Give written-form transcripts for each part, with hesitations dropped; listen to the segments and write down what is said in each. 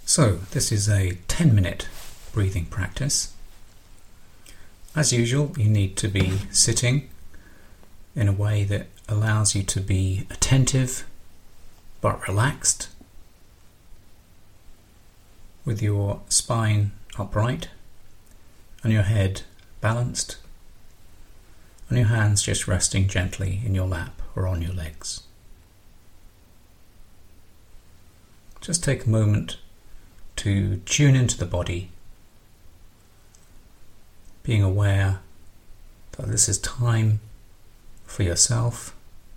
So, this is a 10-minute breathing practice. As usual, you need to be sitting in a way that allows you to be attentive but relaxed, with your spine upright and your head balanced and your hands just resting gently in your lap or on your legs. Just take a moment to tune into the body, being aware that this is time for yourself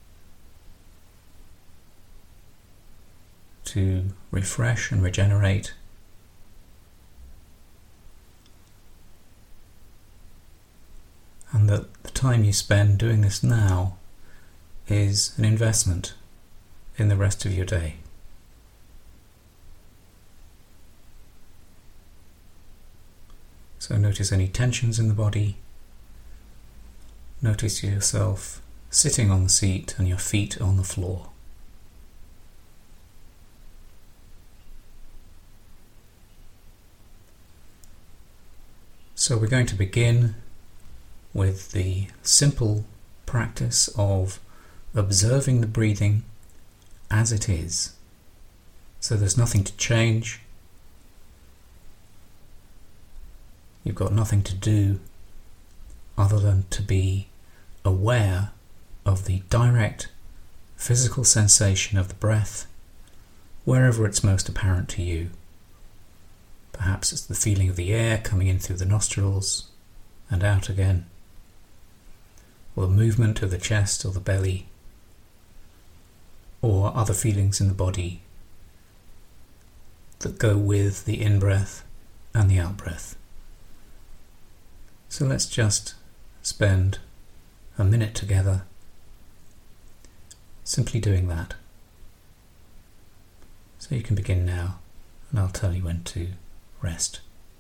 to refresh and regenerate, and that the time you spend doing this now is an investment in the rest of your day. So notice any tensions in the body. Notice yourself sitting on the seat and your feet on the floor. So we're going to begin with the simple practice of observing the breathing as it is. So there's nothing to change. You've got nothing to do other than to be aware of the direct physical sensation of the breath wherever it's most apparent to you. Perhaps it's the feeling of the air coming in through the nostrils and out again, or the movement of the chest or the belly, or other feelings in the body that go with the in-breath and the out-breath. So let's just spend a minute together simply doing that. So you can begin now, and I'll tell you when to rest.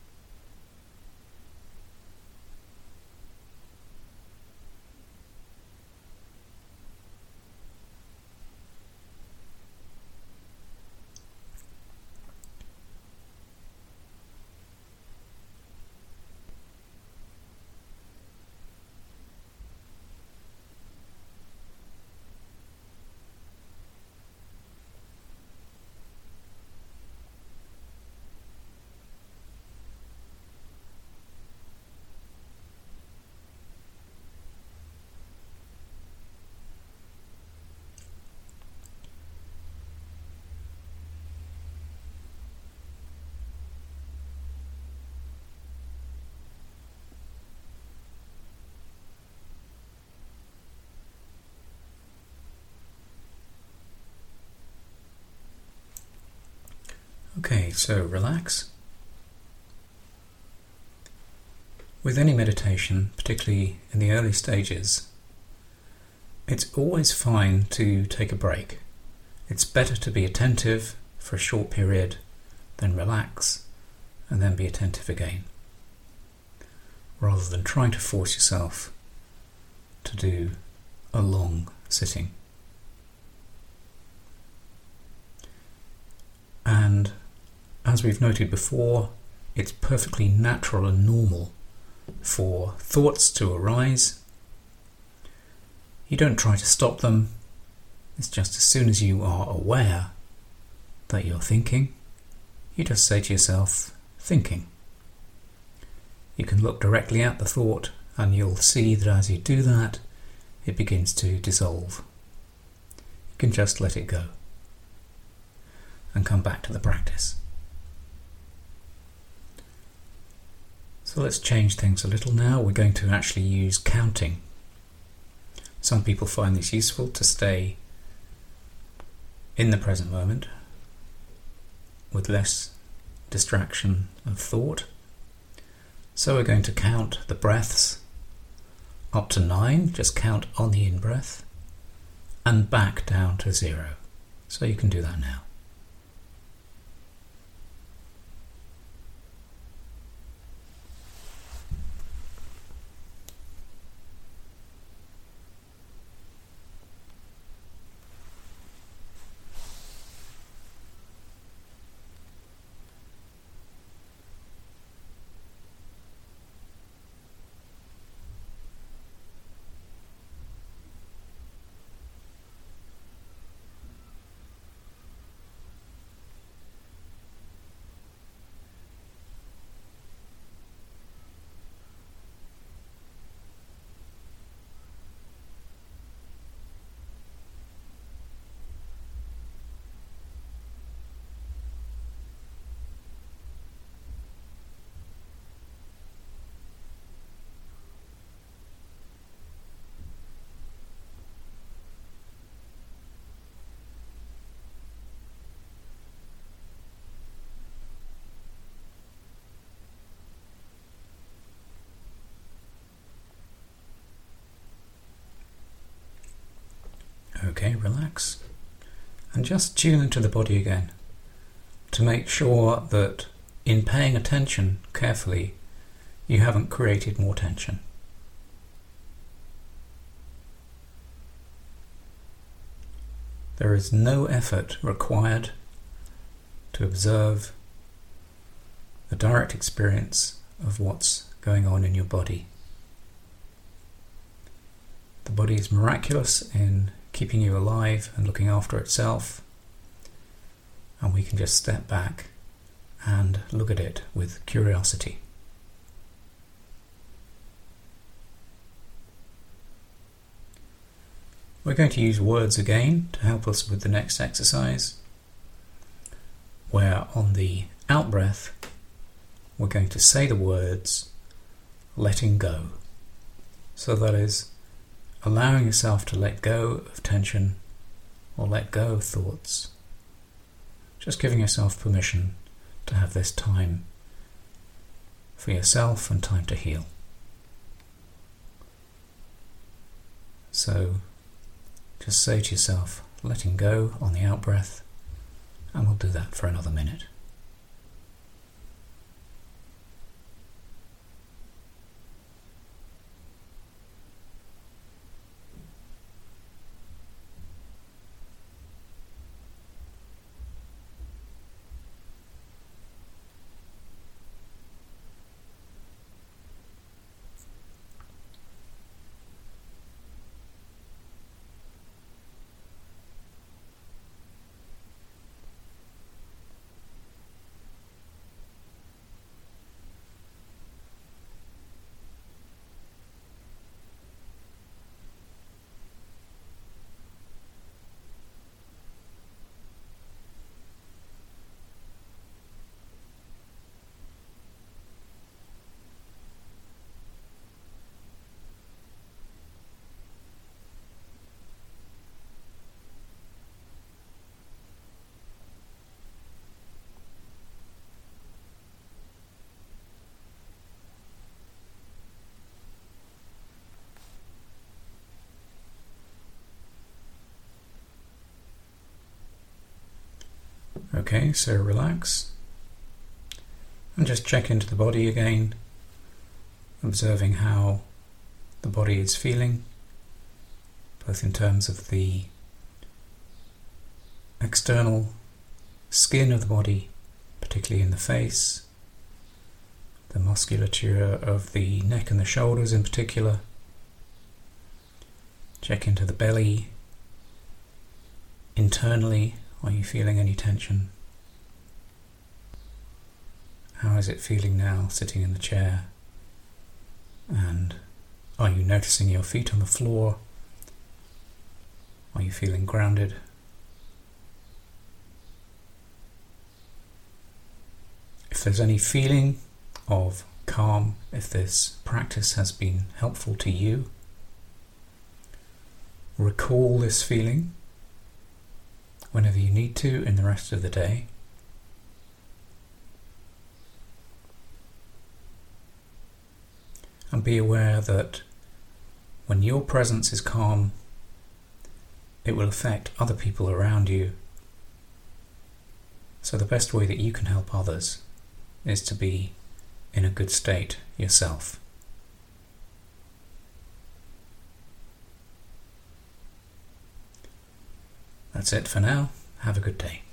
Okay, so relax. With any meditation, particularly in the early stages, it's always fine to take a break. It's better to be attentive for a short period than relax and then be attentive again, rather than trying to force yourself to do a long sitting. And as we've noted before, it's perfectly natural and normal for thoughts to arise. You don't try to stop them. It's just as soon as you are aware that you're thinking, you just say to yourself, thinking. You can look directly at the thought and you'll see that as you do that, it begins to dissolve. You can just let it go and come back to the practice. So let's change things a little now. We're going to actually use counting. Some people find this useful to stay in the present moment with less distraction of thought. So we're going to count the breaths up to 9, just count on the in-breath, and back down to 0. So you can do that now. Okay, relax. And just tune into the body again to make sure that in paying attention carefully, you haven't created more tension. There is no effort required to observe the direct experience of what's going on in your body. The body is miraculous in keeping you alive and looking after itself, and we can just step back and look at it with curiosity. We're going to use words again to help us with the next exercise, where on the out-breath we're going to say the words letting go. So that is allowing yourself to let go of tension or let go of thoughts. Just giving yourself permission to have this time for yourself and time to heal. So just say to yourself, letting go on the out-breath, and we'll do that for another minute. Okay, so relax and just check into the body again, observing how the body is feeling, both in terms of the external skin of the body, particularly in the face, the musculature of the neck and the shoulders in particular. Check into the belly. Internally, are you feeling any tension? How is it feeling now sitting in the chair? And are you noticing your feet on the floor? Are you feeling grounded? If there's any feeling of calm, if this practice has been helpful to you, recall this feeling whenever you need to in the rest of the day. And be aware that when your presence is calm, it will affect other people around you. So the best way that you can help others is to be in a good state yourself. That's it for now. Have a good day.